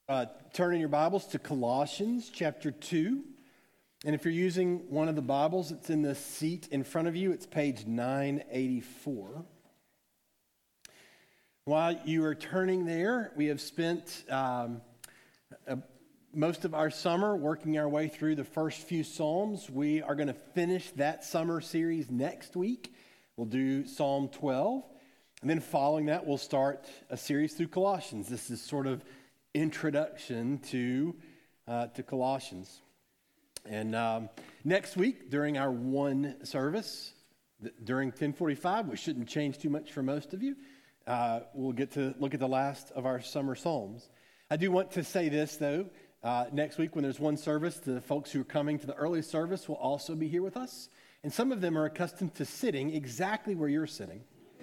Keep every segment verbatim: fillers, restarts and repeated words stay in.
Uh, turn in your Bibles to Colossians chapter two. And if you're using one of the Bibles, it's in the seat in front of you. It's page nine eighty-four. While you are turning there, we have spent um, a, most of our summer working our way through the first few Psalms. We are going to finish that summer series next week. We'll do Psalm twelve. And then following that, we'll start a series through Colossians. This is sort of introduction to uh, to Colossians. And um, next week, during our one service, th- during ten forty-five, which shouldn't change too much for most of you, uh, we'll get to look at the last of our summer Psalms. I do want to say this, though. Uh, next week, when there's one service, the folks who are coming to the early service will also be here with us. And some of them are accustomed to sitting exactly where you're sitting.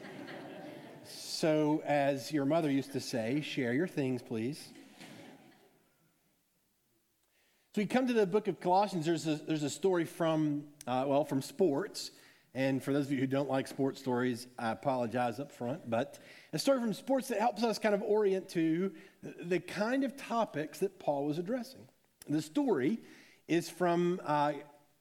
So, as your mother used to say, share your things, please. So we come to the book of Colossians. There's a, there's a story from, uh, well, from sports. And for those of you who don't like sports stories, I apologize up front. But a story from sports that helps us kind of orient to the kind of topics that Paul was addressing. The story is from uh,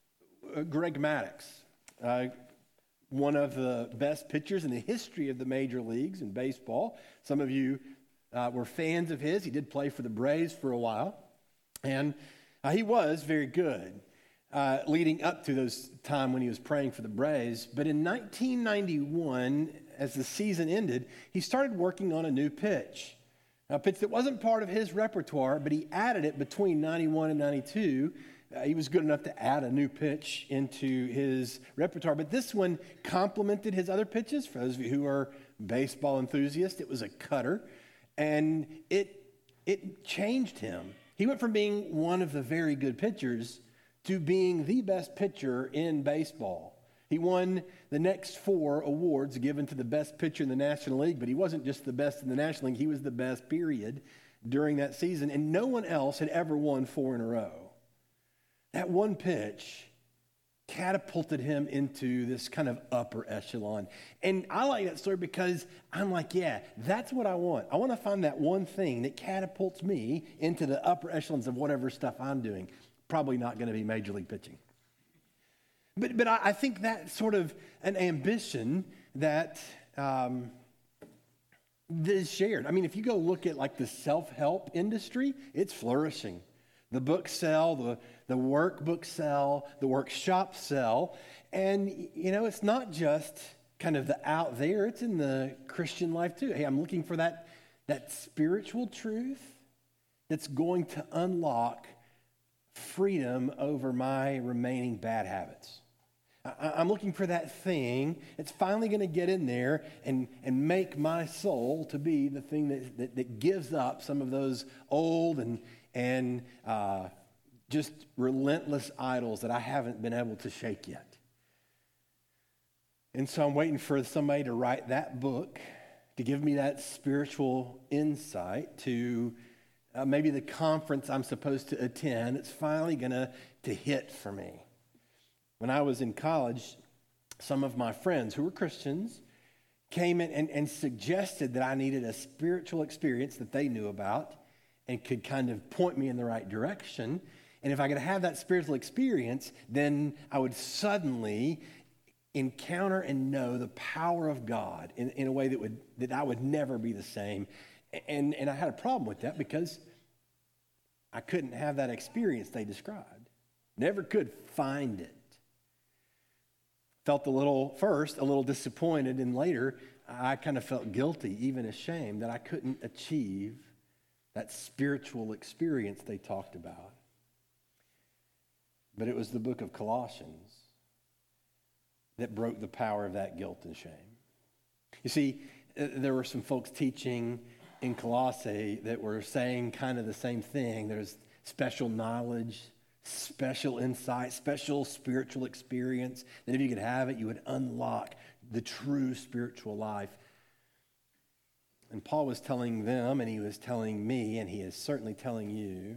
Greg Maddux, uh, one of the best pitchers in the history of the major leagues in baseball. Some of you uh, were fans of his. He did play for the Braves for a while. And Uh, he was very good uh, leading up to those time when he was praying for the Braves. But in nineteen ninety-one, as the season ended, he started working on a new pitch. A pitch that wasn't part of his repertoire, but he added it between ninety-one and ninety-two. Uh, he was good enough to add a new pitch into his repertoire. But this one complemented his other pitches. For those of you who are baseball enthusiasts, it was a cutter. And it it changed him. He went from being one of the very good pitchers to being the best pitcher in baseball. He won the next four awards given to the best pitcher in the National League, but he wasn't just the best in the National League, he was the best, period, during that season, and no one else had ever won four in a row. That one pitch catapulted him into this kind of upper echelon. And I like that story because I'm like, yeah, that's what I want. I want to find that one thing that catapults me into the upper echelons of whatever stuff I'm doing. Probably not going to be major league pitching. But but I, I think that's sort of an ambition that, um, that is shared. I mean, if you go look at like the self-help industry, it's flourishing. The books sell, the, the workbooks sell, the workshops sell. And, you know, it's not just kind of the out there, it's in the Christian life too. Hey, I'm looking for that, that spiritual truth that's going to unlock freedom over my remaining bad habits. I, I'm looking for that thing that's finally going to get in there and, and make my soul to be the thing that, that, that gives up some of those old and and uh, just relentless idols that I haven't been able to shake yet. And so I'm waiting for somebody to write that book to give me that spiritual insight to uh, maybe the conference I'm supposed to attend. It's finally going to to hit for me. When I was in college, some of my friends who were Christians came in and, and suggested that I needed a spiritual experience that they knew about and could kind of point me in the right direction. And if I could have that spiritual experience, then I would suddenly encounter and know the power of God in, in a way that would that I would never be the same. And, and I had a problem with that because I couldn't have that experience they described. Never could find it. Felt a little, first, a little disappointed, and later I kind of felt guilty, even ashamed, that I couldn't achieve that spiritual experience they talked about. But it was the book of Colossians that broke the power of that guilt and shame. You see, there were some folks teaching in Colossae that were saying kind of the same thing. There's special knowledge, special insight, special spiritual experience, that if you could have it, you would unlock the true spiritual life. And Paul was telling them, and he was telling me, and he is certainly telling you,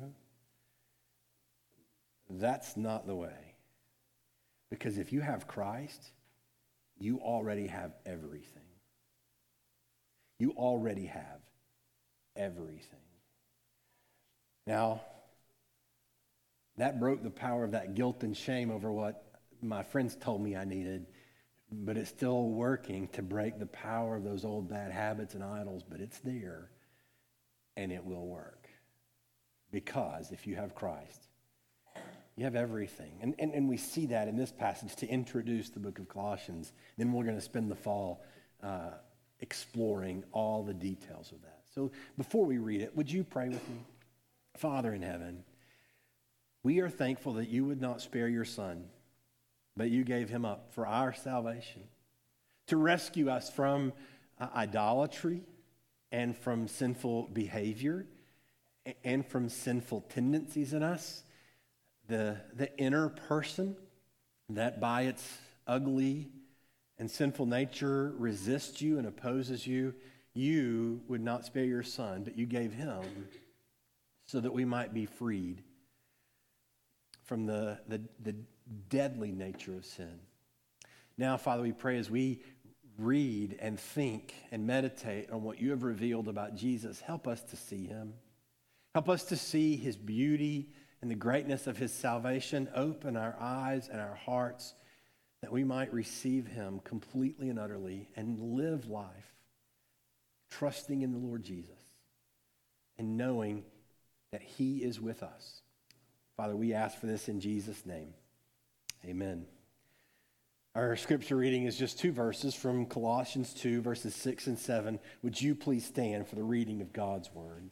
that's not the way. Because if you have Christ, you already have everything. You already have everything. Now, that broke the power of that guilt and shame over what my friends told me I needed, but it's still working to break the power of those old bad habits and idols, but it's there, and it will work. Because if you have Christ, you have everything. And, and, and we see that in this passage to introduce the book of Colossians. Then we're going to spend the fall uh, exploring all the details of that. So before we read it, would you pray with me? Father in heaven, we are thankful that you would not spare your son, but you gave him up for our salvation, to rescue us from uh, idolatry and from sinful behavior and from sinful tendencies in us, the, the inner person that by its ugly and sinful nature resists you and opposes you. You would not spare your son, but you gave him so that we might be freed from the, the, the deadly nature of sin. Now, Father, we pray as we read and think and meditate on what you have revealed about Jesus, help us to see him. Help us to see his beauty and the greatness of his salvation. Open our eyes and our hearts that we might receive him completely and utterly and live life trusting in the Lord Jesus and knowing that he is with us. Father, we ask for this in Jesus' name. Amen. Our scripture reading is just two verses from Colossians two, verses six and seven. Would you please stand for the reading of God's word?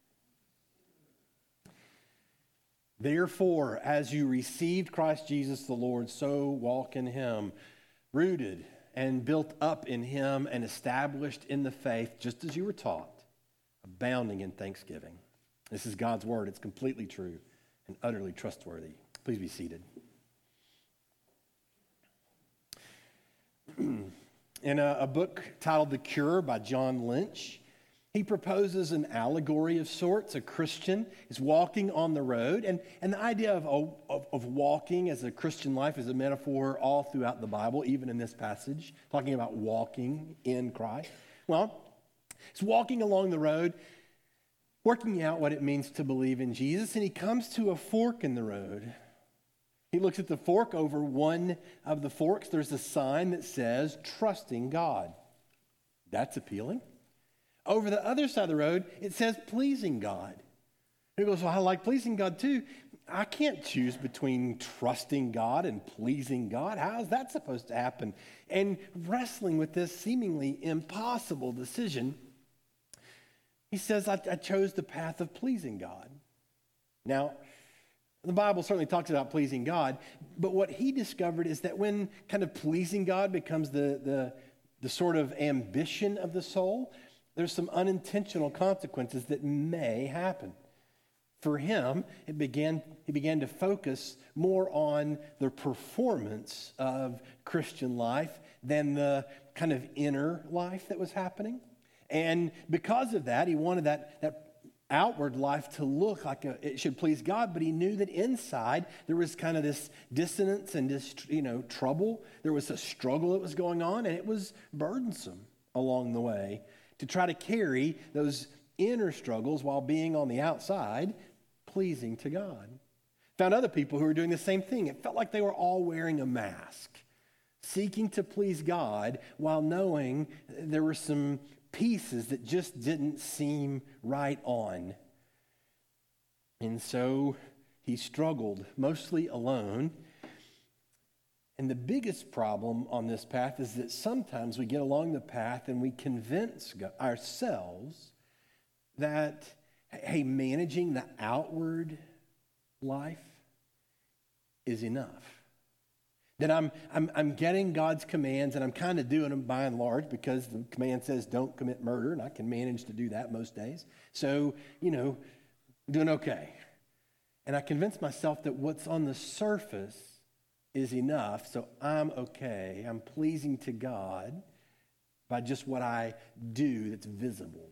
Therefore, as you received Christ Jesus the Lord, so walk in him, rooted and built up in him and established in the faith, just as you were taught, abounding in thanksgiving. This is God's word. It's completely true and utterly trustworthy. Please be seated. In a, a book titled The Cure by John Lynch, he proposes an allegory of sorts. A Christian is walking on the road, and, and the idea of, of, of walking as a Christian life is a metaphor all throughout the Bible, even in this passage, talking about walking in Christ. Well, he's walking along the road, working out what it means to believe in Jesus, and he comes to a fork in the road. He looks at the fork. Over one of the forks, there's a sign that says, trusting God. That's appealing. Over the other side of the road, it says pleasing God. He goes, well, I like pleasing God too. I can't choose between trusting God and pleasing God. How is that supposed to happen? And wrestling with this seemingly impossible decision, he says, I, I chose the path of pleasing God. Now, the Bible certainly talks about pleasing God, but what he discovered is that when kind of pleasing God becomes the, the, the sort of ambition of the soul, there's some unintentional consequences that may happen. For him, it began, he began to focus more on the performance of Christian life than the kind of inner life that was happening. And because of that, he wanted that, that outward life to look like a, it should please God, but he knew that inside there was kind of this dissonance and this, you know, trouble. There was a struggle that was going on, and it was burdensome along the way to try to carry those inner struggles while being on the outside pleasing to God. Found other people who were doing the same thing. It felt like they were all wearing a mask, seeking to please God while knowing there were some pieces that just didn't seem right on. And so he struggled, mostly alone. And the biggest problem on this path is that sometimes we get along the path and we convince ourselves that, hey, managing the outward life is enough. That I'm, I'm, I'm getting God's commands and I'm kind of doing them by and large because the command says don't commit murder, and I can manage to do that most days. So, you know, doing okay. And I convince myself that what's on the surface is enough, so I'm okay. I'm pleasing to God by just what I do that's visible.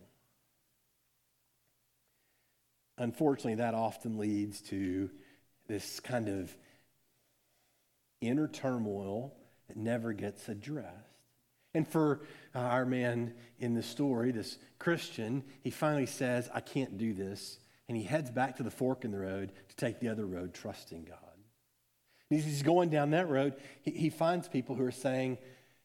Unfortunately, that often leads to this kind of inner turmoil that never gets addressed. And for uh, our man in the story, this Christian, he finally says, I can't do this. and he heads back to the fork in the road to take the other road, trusting God. As he's going down that road, he, he finds people who are saying,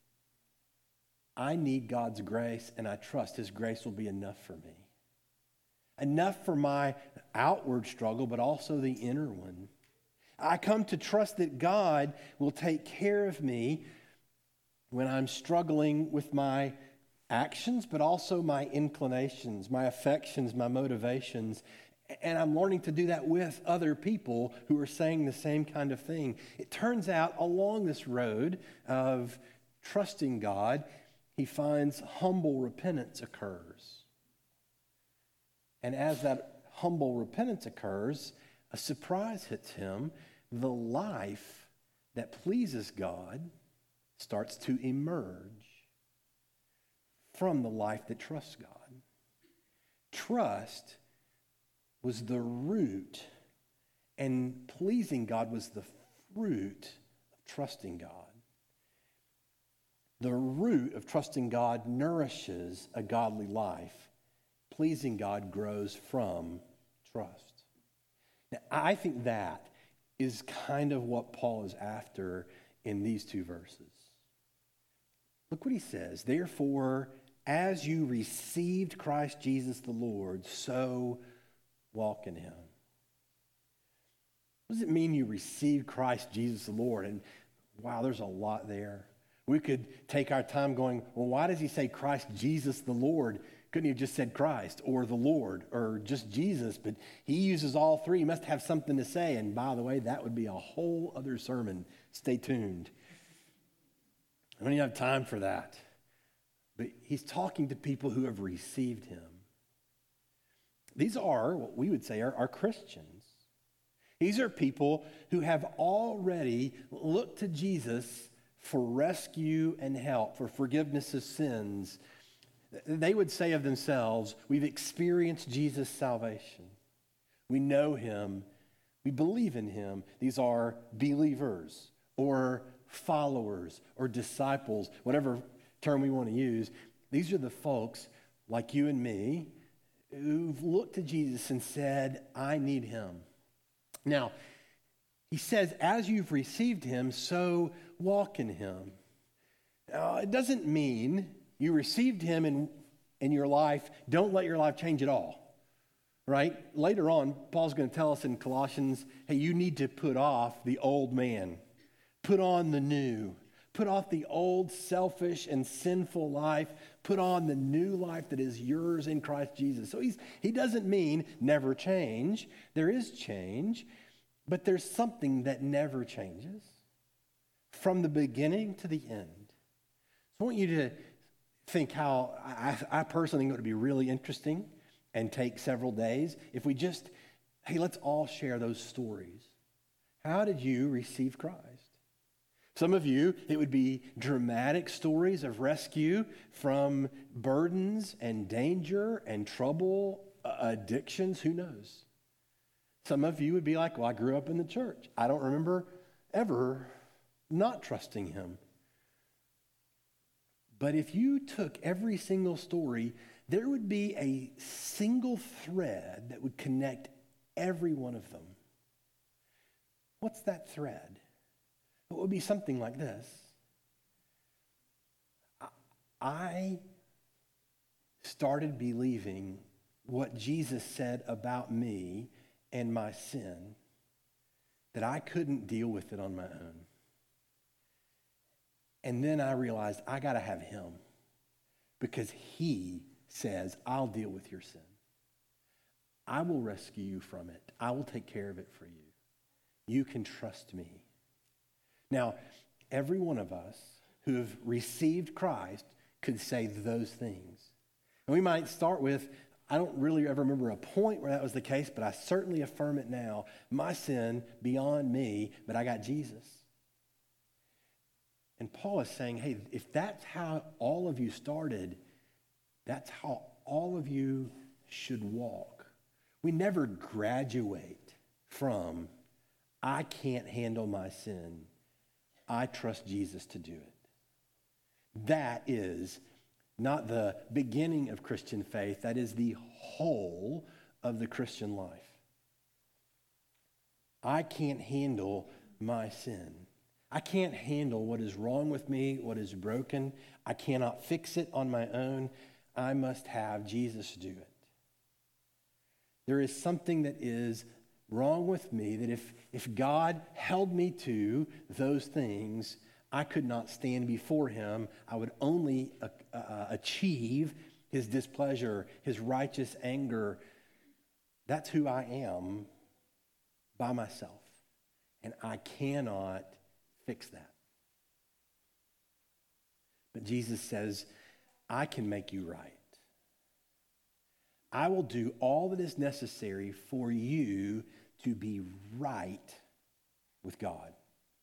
I need God's grace, and I trust his grace will be enough for me. Enough for my outward struggle, but also the inner one. I come to trust that God will take care of me when I'm struggling with my actions, but also my inclinations, my affections, my motivations. And I'm learning to do that with other people who are saying the same kind of thing. It turns out along this road of trusting God, he finds humble repentance occurs. And as that humble repentance occurs, a surprise hits him. The life that pleases God starts to emerge from the life that trusts God. Trust was the root, and pleasing God was the fruit of trusting God. The root of trusting God nourishes a godly life. Pleasing God grows from trust. Now, I think that is kind of what Paul is after in these two verses. Look what he says. Therefore, as you received Christ Jesus the Lord, so walk in him. What does it mean you received Christ Jesus the Lord? And wow, there's a lot there. We could take our time going, well, why does he say Christ Jesus the Lord? Couldn't he have just said Christ or the Lord or just Jesus? But he uses all three. He must have something to say. And by the way, that would be a whole other sermon. Stay tuned. I don't even have time for that. But he's talking to people who have received him. These are, what we would say, are, are Christians. These are people who have already looked to Jesus for rescue and help, for forgiveness of sins. They would say of themselves, we've experienced Jesus' salvation. We know him. We believe in him. These are believers or followers or disciples, whatever term we want to use. These are the folks like you and me who've looked to Jesus and said, I need him. Now, he says, as you've received him, so walk in him. Now, it doesn't mean you received him in, in your life, don't let your life change at all, right? Later on, Paul's going to tell us in Colossians, hey, you need to put off the old man. Put on the new. Put off the old selfish and sinful life. Put on the new life that is yours in Christ Jesus. So he's, he doesn't mean never change. There is change, but there's something that never changes from the beginning to the end. So I want you to think how, I, I personally think it would be really interesting and take several days if we just, hey, let's all share those stories. How did you receive Christ? Some of you, it would be dramatic stories of rescue from burdens and danger and trouble, uh, addictions, who knows? Some of you would be like, well, I grew up in the church. I don't remember ever not trusting him. But if you took every single story, there would be a single thread that would connect every one of them. What's that thread? It would be something like this. I started believing what Jesus said about me and my sin, that I couldn't deal with it on my own. And then I realized I got to have him because he says, I'll deal with your sin. I will rescue you from it. I will take care of it for you. You can trust me. Now, every one of us who have received Christ could say those things. And we might start with, I don't really ever remember a point where that was the case, but I certainly affirm it now. My sin beyond me, but I got Jesus. And Paul is saying, hey, if that's how all of you started, that's how all of you should walk. We never graduate from, I can't handle my sin. I trust Jesus to do it. That is not the beginning of Christian faith. That is the whole of the Christian life. I can't handle my sin. I can't handle what is wrong with me, what is broken. I cannot fix it on my own. I must have Jesus do it. There is something that is wrong with me that if, if God held me to those things, I could not stand before him. I would only uh, uh, achieve his displeasure, his righteous anger. That's who I am by myself. And I cannot fix that. But Jesus says, I can make you right. I will do all that is necessary for you to be right with God.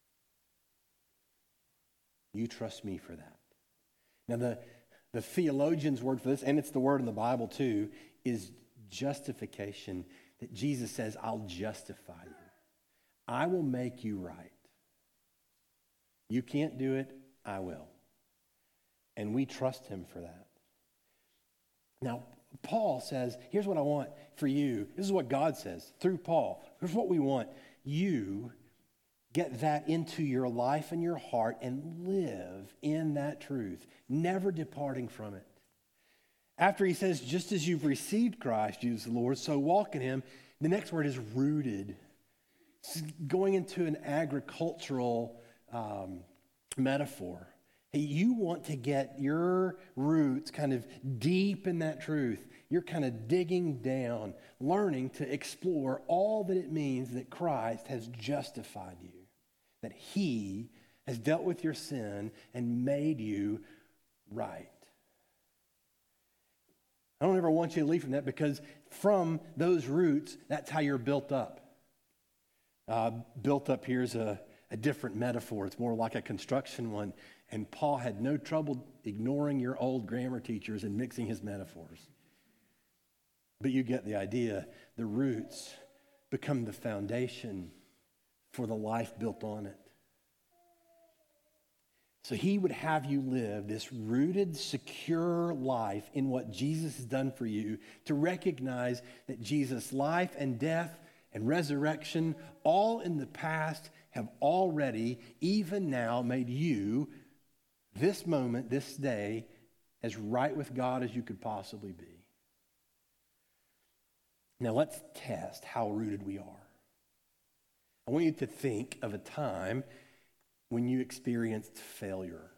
You trust me for that. Now, the, the theologian's word for this, and it's the word in the Bible too, is justification. That Jesus says, I'll justify you. I will make you right. You can't do it, I will. And we trust him for that. Now, Paul says, here's what I want for you. This is what God says through Paul. Here's what we want. You get that into your life and your heart and live in that truth, never departing from it. After he says, just as you've received Christ, Jesus the Lord, so walk in him, the next word is rooted. It's going into an agricultural um, metaphor. Hey, you want to get your roots kind of deep in that truth. You're kind of digging down, learning to explore all that it means that Christ has justified you, that he has dealt with your sin and made you right. I don't ever want you to leave from that, because from those roots, that's how you're built up. Uh, built up here is a, a different metaphor. It's more like a construction one. And Paul had no trouble ignoring your old grammar teachers and mixing his metaphors. But you get the idea. The roots become the foundation for the life built on it. So he would have you live this rooted, secure life in what Jesus has done for you, to recognize that Jesus' life and death and resurrection, all in the past, have already, even now, made you, this moment, this day, as right with God as you could possibly be. Now let's test how rooted we are. I want you to think of a time when you experienced failure.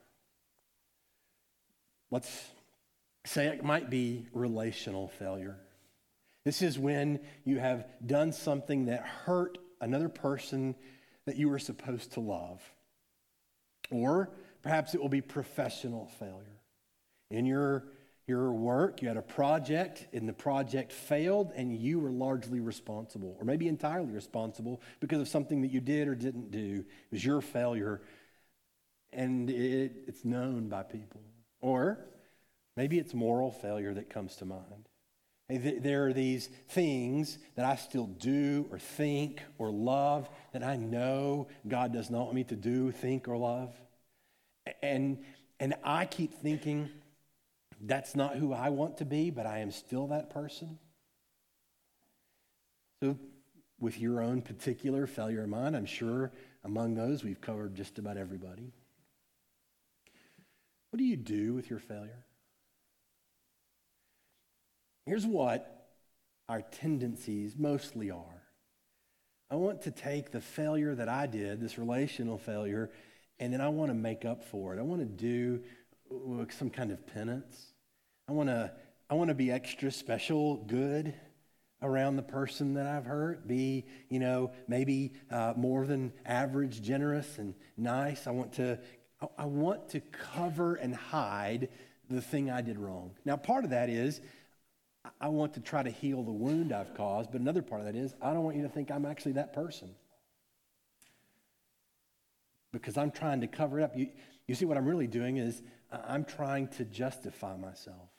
Let's say it might be relational failure. This is when you have done something that hurt another person that you were supposed to love. Or perhaps it will be professional failure. In your, your work, you had a project, and the project failed, and you were largely responsible, or maybe entirely responsible because of something that you did or didn't do. It was your failure, and it, it's known by people. Or maybe it's moral failure that comes to mind. There are these things that I still do or think or love that I know God does not want me to do, think, or love. And, and I keep thinking, that's not who I want to be, but I am still that person. So with your own particular failure in mind, I'm sure among those we've covered just about everybody. What do you do with your failure? Here's what our tendencies mostly are. I want to take the failure that I did, this relational failure, and then I want to make up for it. I want to do some kind of penance. I want to I want to be extra special good around the person that I've hurt. Be, you know, maybe uh, more than average, generous and nice. I want to I want to cover and hide the thing I did wrong. Now, part of that is I want to try to heal the wound I've caused, but another part of that is I don't want you to think I'm actually that person, because I'm trying to cover it up. You, you see, what I'm really doing is I'm trying to justify myself.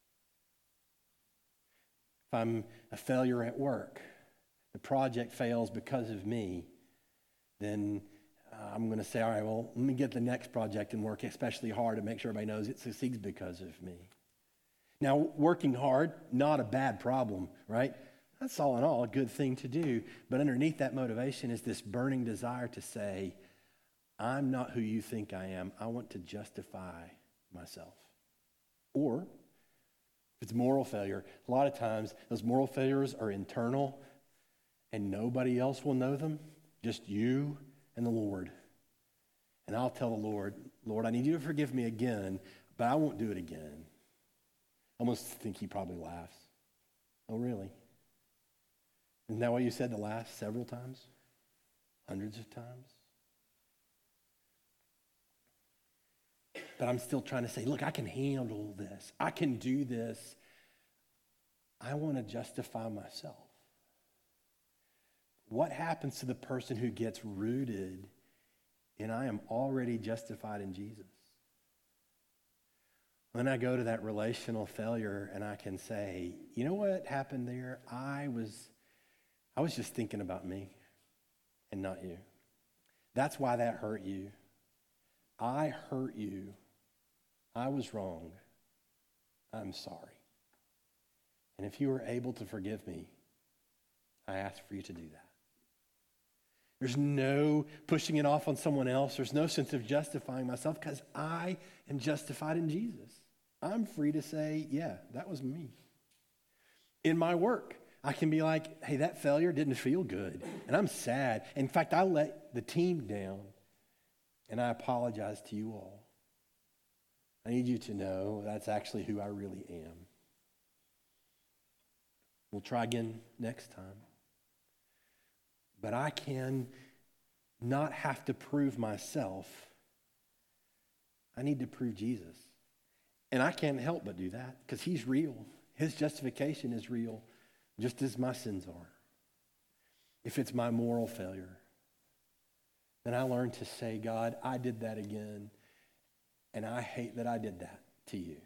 If I'm a failure at work, the project fails because of me, then uh, I'm going to say, all right, well, let me get the next project and work especially hard to make sure everybody knows it succeeds because of me. Now, working hard, not a bad problem, right? That's all in all a good thing to do. But underneath that motivation is this burning desire to say, I'm not who you think I am. I want to justify myself. Or, if it's moral failure, a lot of times those moral failures are internal and nobody else will know them, just you and the Lord. And I'll tell the Lord, Lord, I need you to forgive me again, but I won't do it again. I almost think he probably laughs. Oh, really? Isn't that what you said the last several times? Hundreds of times? But I'm still trying to say, look, I can handle this. I can do this. I want to justify myself. What happens to the person who gets rooted in I am already justified in Jesus? When I go to that relational failure and I can say, you know what happened there? I was, I was just thinking about me and not you. That's why that hurt you. I hurt you. I was wrong. I'm sorry. And if you are able to forgive me, I ask for you to do that. There's no pushing it off on someone else. There's no sense of justifying myself because I am justified in Jesus. I'm free to say, yeah, that was me. In my work, I can be like, hey, that failure didn't feel good, and I'm sad. In fact, I let the team down, and I apologize to you all. I need you to know that's actually who I really am. We'll try again next time. But I can not have to prove myself. I need to prove Jesus. And I can't help but do that because he's real. His justification is real, just as my sins are. If it's my moral failure, then I learn to say, God, I did that again, and I hate that I did that to you.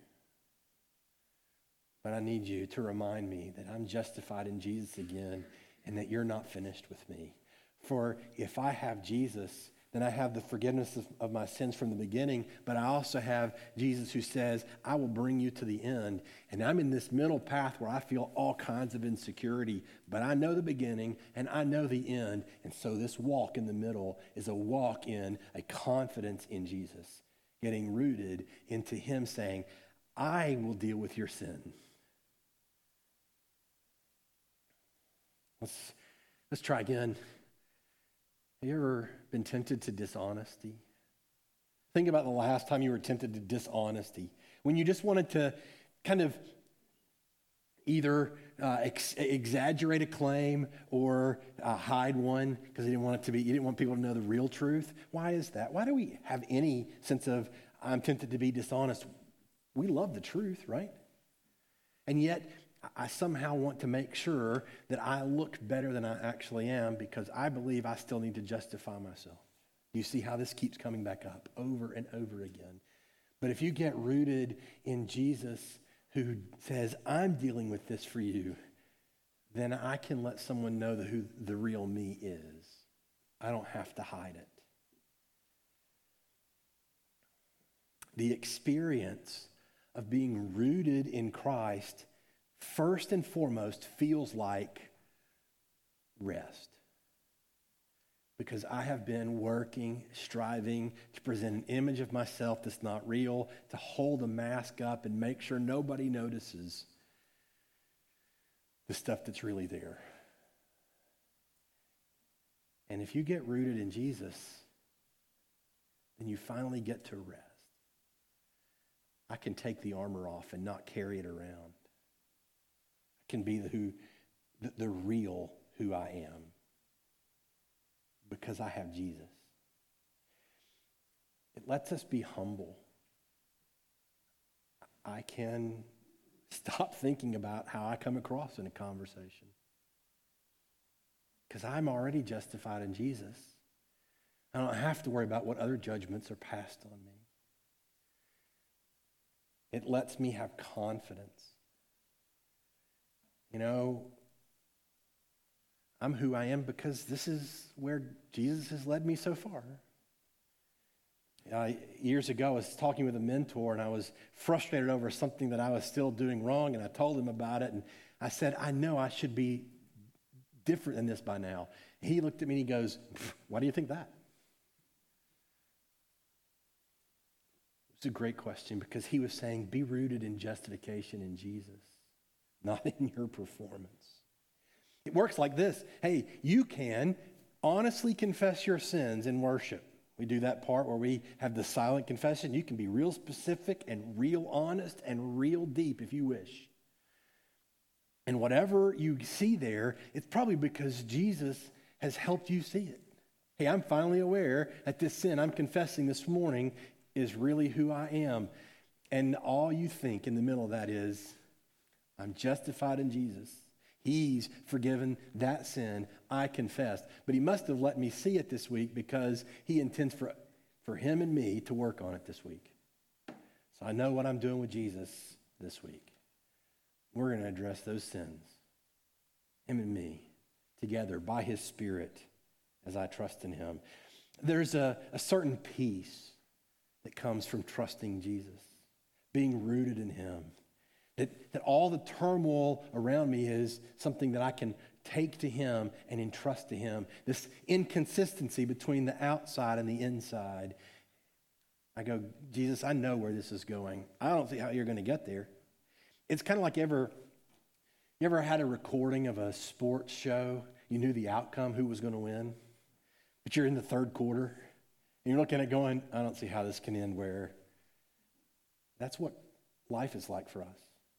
But I need you to remind me that I'm justified in Jesus again and that you're not finished with me. For if I have Jesus, then I have the forgiveness of, of my sins from the beginning, but I also have Jesus who says, I will bring you to the end. And I'm in this middle path where I feel all kinds of insecurity, but I know the beginning and I know the end. And so this walk in the middle is a walk in a confidence in Jesus, getting rooted into him saying, I will deal with your sin. Let's, let's try again. Have you ever been tempted to dishonesty? Think about the last time you were tempted to dishonesty. When you just wanted to kind of either uh, ex- exaggerate a claim or uh, hide one because you didn't want it to be, you didn't want people to know the real truth. Why is that? Why do we have any sense of I'm tempted to be dishonest? We love the truth, right? And yet I somehow want to make sure that I look better than I actually am because I believe I still need to justify myself. You see how this keeps coming back up over and over again. But if you get rooted in Jesus who says, I'm dealing with this for you, then I can let someone know the, who the real me is. I don't have to hide it. The experience of being rooted in Christ first and foremost feels like rest. Because I have been working, striving to present an image of myself that's not real, to hold a mask up and make sure nobody notices the stuff that's really there. And if you get rooted in Jesus, then you finally get to rest. I can take the armor off and not carry it around. Can be the who the, the real who I am because I have Jesus. It lets us be humble. I can stop thinking about how I come across in a conversation because I'm already justified in Jesus. I don't have to worry about what other judgments are passed on me. It lets me have confidence. You know, I'm who I am because this is where Jesus has led me so far. Uh, years ago, I was talking with a mentor, and I was frustrated over something that I was still doing wrong, and I told him about it, and I said, I know I should be different than this by now. He looked at me and he goes, why do you think that? It's a great question because he was saying, be rooted in justification in Jesus, not in your performance. It works like this. Hey, you can honestly confess your sins in worship. We do that part where we have the silent confession. You can be real specific and real honest and real deep if you wish. And whatever you see there, it's probably because Jesus has helped you see it. Hey, I'm finally aware that this sin I'm confessing this morning is really who I am. And all you think in the middle of that is, I'm justified in Jesus. He's forgiven that sin I confessed. But he must have let me see it this week because he intends for, for him and me to work on it this week. So I know what I'm doing with Jesus this week. We're going to address those sins, him and me, together by his Spirit as I trust in him. There's a, a certain peace that comes from trusting Jesus, being rooted in him. That, that all the turmoil around me is something that I can take to him and entrust to him. This inconsistency between the outside and the inside. I go, Jesus, I know where this is going. I don't see how you're going to get there. It's kind of like ever, you ever had a recording of a sports show? You knew the outcome, who was going to win, but you're in the third quarter. And you're looking at it going, I don't see how this can end where. That's what life is like for us.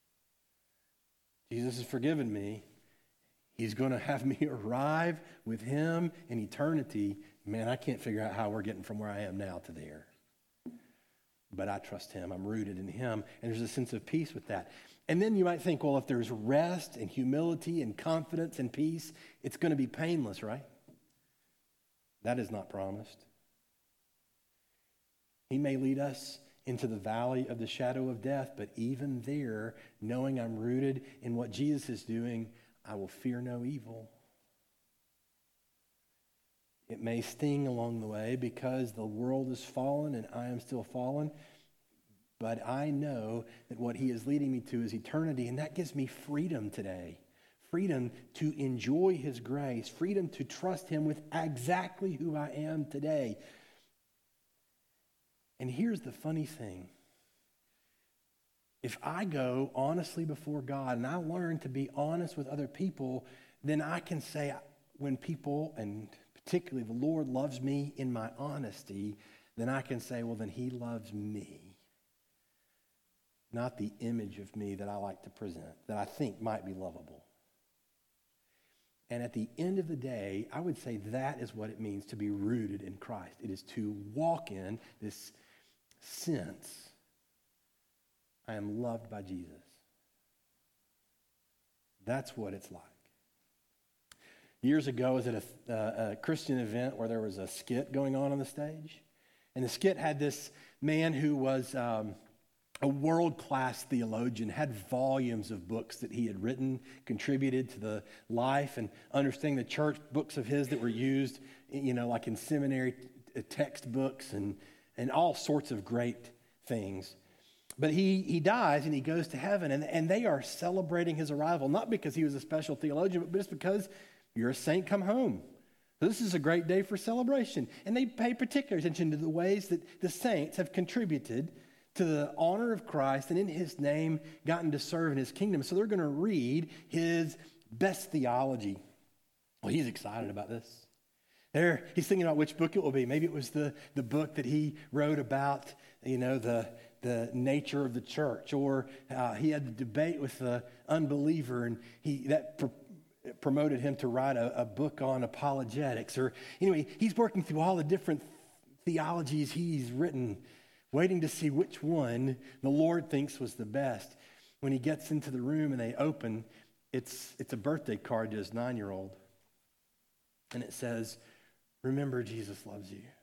Jesus has forgiven me. He's going to have me arrive with him in eternity. Man, I can't figure out how we're getting from where I am now to there. But I trust him. I'm rooted in him. And there's a sense of peace with that. And then you might think, well, if there's rest and humility and confidence and peace, it's going to be painless, right? That is not promised. He may lead us into the valley of the shadow of death, but even there, knowing I'm rooted in what Jesus is doing, I will fear no evil. It may sting along the way because the world is fallen and I am still fallen, but I know that what he is leading me to is eternity, and that gives me freedom today. Freedom to enjoy his grace, freedom to trust him with exactly who I am today. And here's the funny thing. If I go honestly before God and I learn to be honest with other people, then I can say when people, and particularly the Lord, loves me in my honesty, then I can say, well, then he loves me. Not the image of me that I like to present, that I think might be lovable. And at the end of the day, I would say that is what it means to be rooted in Christ. It is to walk in this sense, I am loved by Jesus. That's what it's like. Years ago, I was at a, uh, a Christian event where there was a skit going on on the stage. And the skit had this man who was um, a world-class theologian, had volumes of books that he had written, contributed to the life and understanding the church, books of his that were used, you know, like in seminary t- textbooks and and all sorts of great things. But he he dies and he goes to heaven, and, and they are celebrating his arrival, not because he was a special theologian, but just because you're a saint, come home. So this is a great day for celebration. And they pay particular attention to the ways that the saints have contributed to the honor of Christ and in his name gotten to serve in his kingdom. So they're going to read his best theology. Well, he's excited about this. There, he's thinking about which book it will be. Maybe it was the, the book that he wrote about, you know, the, the nature of the church. Or uh, he had the debate with the unbeliever, and he that pr- promoted him to write a, a book on apologetics. Or anyway, he's working through all the different theologies he's written, waiting to see which one the Lord thinks was the best. When he gets into the room and they open, it's it's a birthday card to his nine-year-old. And it says, remember, Jesus loves you.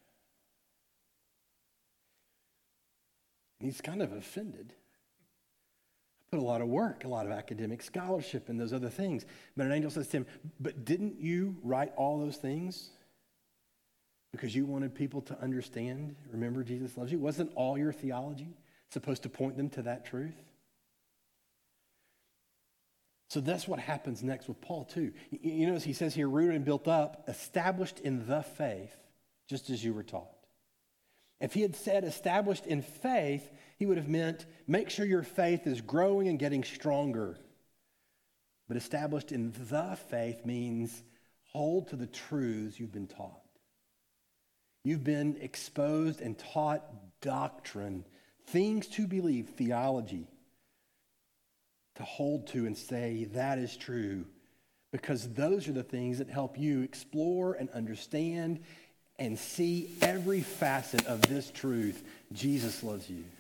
And he's kind of offended. I put a lot of work, a lot of academic scholarship and those other things. But an angel says to him, but didn't you write all those things because you wanted people to understand, remember, Jesus loves you? Wasn't all your theology supposed to point them to that truth? So that's what happens next with Paul too. You, you notice he says here, rooted and built up, established in the faith, just as you were taught. If he had said established in faith, he would have meant make sure your faith is growing and getting stronger. But established in the faith means hold to the truths you've been taught. You've been exposed and taught doctrine, things to believe, theology, to hold to and say that is true, because those are the things that help you explore and understand and see every facet of this truth. Jesus loves you.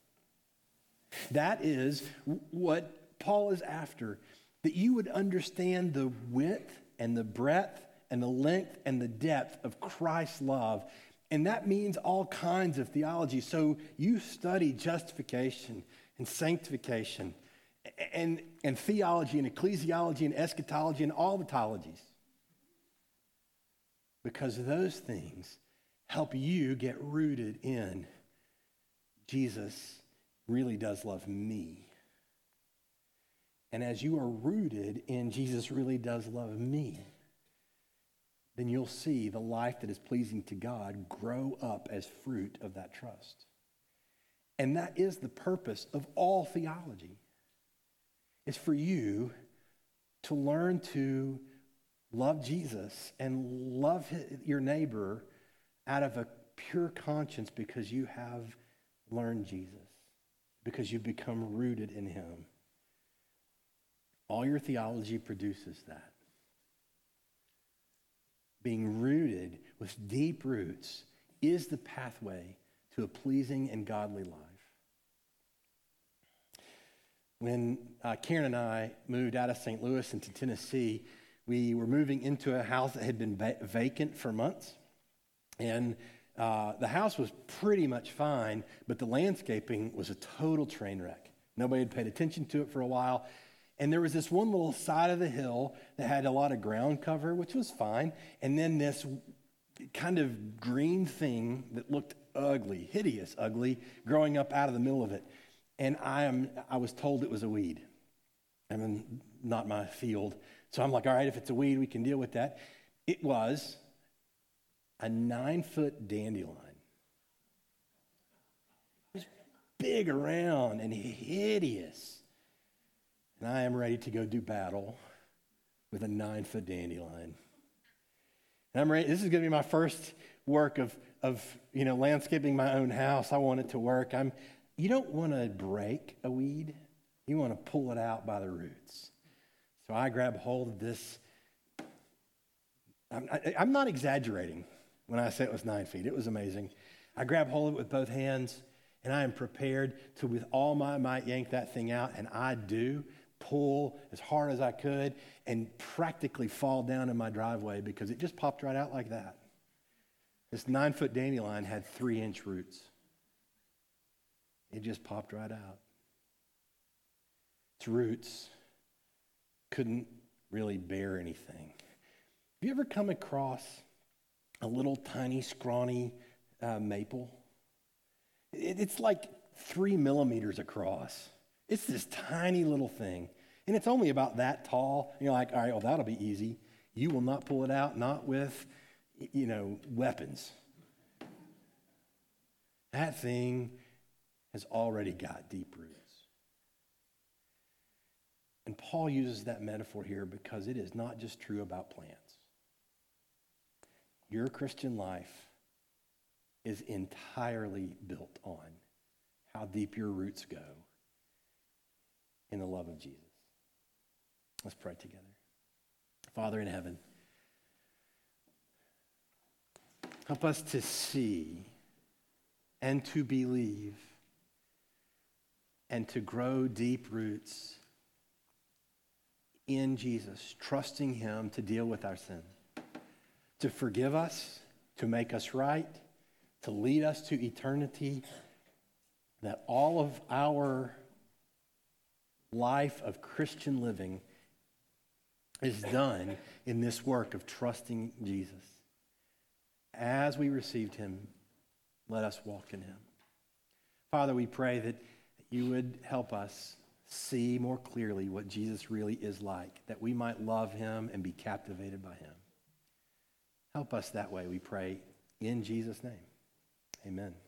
That is what Paul is after, that you would understand the width and the breadth and the length and the depth of Christ's love. And that means all kinds of theology. So you study justification and sanctification and, and theology and ecclesiology and eschatology and all the theologies. Because those things help you get rooted in Jesus really does love me. And as you are rooted in Jesus really does love me, then you'll see the life that is pleasing to God grow up as fruit of that trust. And that is the purpose of all theology. It's for you to learn to love Jesus and love your neighbor out of a pure conscience because you have learned Jesus, because you've become rooted in him. All your theology produces that. Being rooted with deep roots is the pathway to a pleasing and godly life. When uh, Karen and I moved out of Saint Louis into Tennessee, we were moving into a house that had been va- vacant for months. And uh, the house was pretty much fine, but the landscaping was a total train wreck. Nobody had paid attention to it for a while. And there was this one little side of the hill that had a lot of ground cover, which was fine. And then this kind of green thing that looked ugly, hideous, ugly, growing up out of the middle of it. And I am I was told it was a weed. I mean, not my field. So I'm like, all right, if it's a weed, we can deal with that. It was a nine-foot dandelion. It was big around and hideous. And I am ready to go do battle with a nine-foot dandelion. And I'm ready. This is going to be my first work of, of you know, landscaping my own house. I want it to work. I'm. You don't want to break a weed. You want to pull it out by the roots. So I grab hold of this. I'm, I, I'm not exaggerating when I say it was nine feet. It was amazing. I grab hold of it with both hands, and I am prepared to, with all my might, yank that thing out, and I do. Pull as hard as I could and practically fall down in my driveway because it just popped right out like that. This nine-foot dandelion had three-inch roots. It just popped right out. Its roots couldn't really bear anything. Have you ever come across a little tiny, scrawny uh, maple? It, it's like three millimeters across. It's this tiny little thing. And it's only about that tall. And you're like, all right, well, that'll be easy. You will not pull it out, not with, you know, weapons. That thing has already got deep roots. And Paul uses that metaphor here because it is not just true about plants. Your Christian life is entirely built on how deep your roots go in the love of Jesus. Let's pray together. Father in heaven, help us to see and to believe and to grow deep roots in Jesus, trusting him to deal with our sin, to forgive us, to make us right, to lead us to eternity, that all of our life of Christian living is done in this work of trusting Jesus. As we received him, let us walk in him. Father, we pray that you would help us see more clearly what Jesus really is like, that we might love him and be captivated by him. Help us that way, we pray, in Jesus' name. Amen.